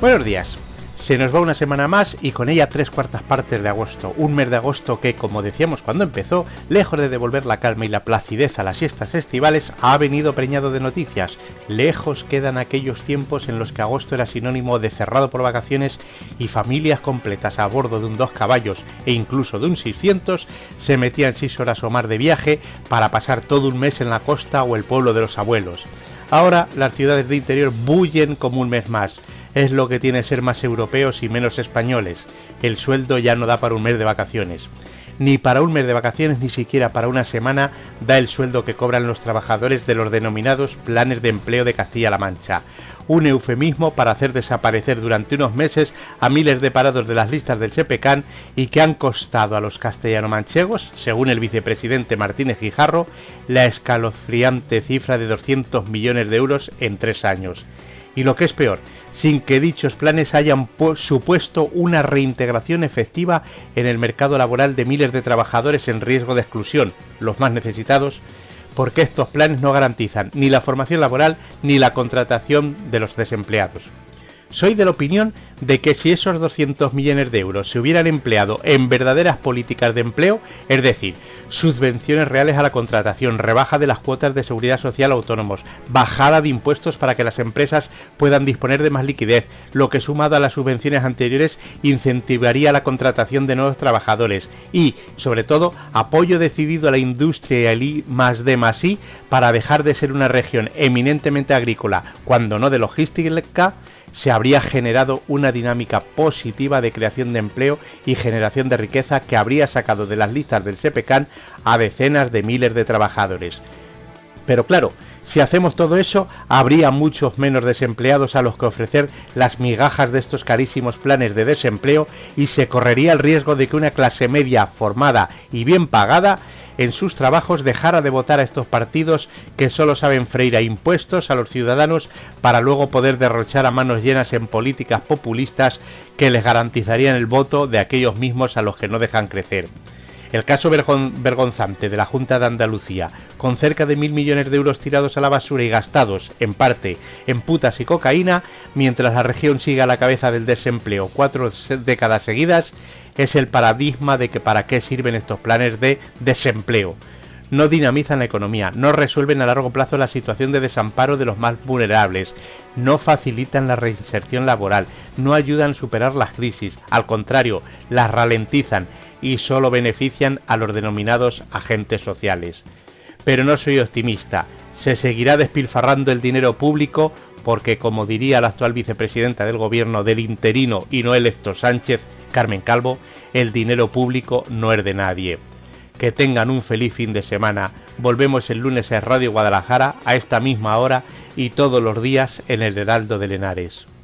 Buenos días. Se nos va una semana más y con ella 3/4 partes de agosto. Un mes de agosto que, como decíamos cuando empezó, lejos de devolver la calma y la placidez a las siestas estivales, ha venido preñado de noticias. Lejos quedan aquellos tiempos en los que agosto era sinónimo de cerrado por vacaciones y familias completas a bordo de un 2 caballos e incluso de un 600 se metían 6 horas o más de viaje para pasar todo un mes en la costa o el pueblo de los abuelos. Ahora las ciudades de interior bullen como un mes más. Es lo que tiene ser más europeos y menos españoles. El sueldo ya no da para un mes de vacaciones. Ni para un mes de vacaciones, ni siquiera para una semana, da el sueldo que cobran los trabajadores de los denominados planes de empleo de Castilla-La Mancha. Un eufemismo para hacer desaparecer durante unos meses a miles de parados de las listas del SEPECAN y que han costado a los castellano-manchegos, según el vicepresidente Martínez Guijarro, la escalofriante cifra de 200 millones de euros en 3 años. Y lo que es peor, sin que dichos planes hayan supuesto una reintegración efectiva en el mercado laboral de miles de trabajadores en riesgo de exclusión, los más necesitados, porque estos planes no garantizan ni la formación laboral ni la contratación de los desempleados. Soy de la opinión de que si esos 200 millones de euros se hubieran empleado en verdaderas políticas de empleo, es decir, subvenciones reales a la contratación, rebaja de las cuotas de seguridad social a autónomos, bajada de impuestos para que las empresas puedan disponer de más liquidez, lo que sumado a las subvenciones anteriores incentivaría la contratación de nuevos trabajadores y, sobre todo, apoyo decidido a la industria y al I+D+I para dejar de ser una región eminentemente agrícola, cuando no de logística, se habría generado una dinámica positiva de creación de empleo y generación de riqueza que habría sacado de las listas del SEPECAN a decenas de miles de trabajadores. Pero claro, si hacemos todo eso, habría muchos menos desempleados a los que ofrecer las migajas de estos carísimos planes de desempleo y se correría el riesgo de que una clase media formada y bien pagada en sus trabajos dejara de votar a estos partidos que solo saben freír a impuestos a los ciudadanos para luego poder derrochar a manos llenas en políticas populistas que les garantizarían el voto de aquellos mismos a los que no dejan crecer. El caso vergonzante de la Junta de Andalucía, con cerca de 1.000 millones de euros tirados a la basura y gastados, en parte, en putas y cocaína, mientras la región sigue a la cabeza del desempleo 4 décadas seguidas, es el paradigma de que para qué sirven estos planes de desempleo. No dinamizan la economía, no resuelven a largo plazo la situación de desamparo de los más vulnerables, no facilitan la reinserción laboral, no ayudan a superar las crisis, al contrario, las ralentizan y solo benefician a los denominados agentes sociales. Pero no soy optimista, se seguirá despilfarrando el dinero público porque, como diría la actual vicepresidenta del gobierno del interino y no electo Sánchez, Carmen Calvo, el dinero público no es de nadie. Que tengan un feliz fin de semana. Volvemos el lunes en Radio Guadalajara a esta misma hora y todos los días en el Heraldo de Henares.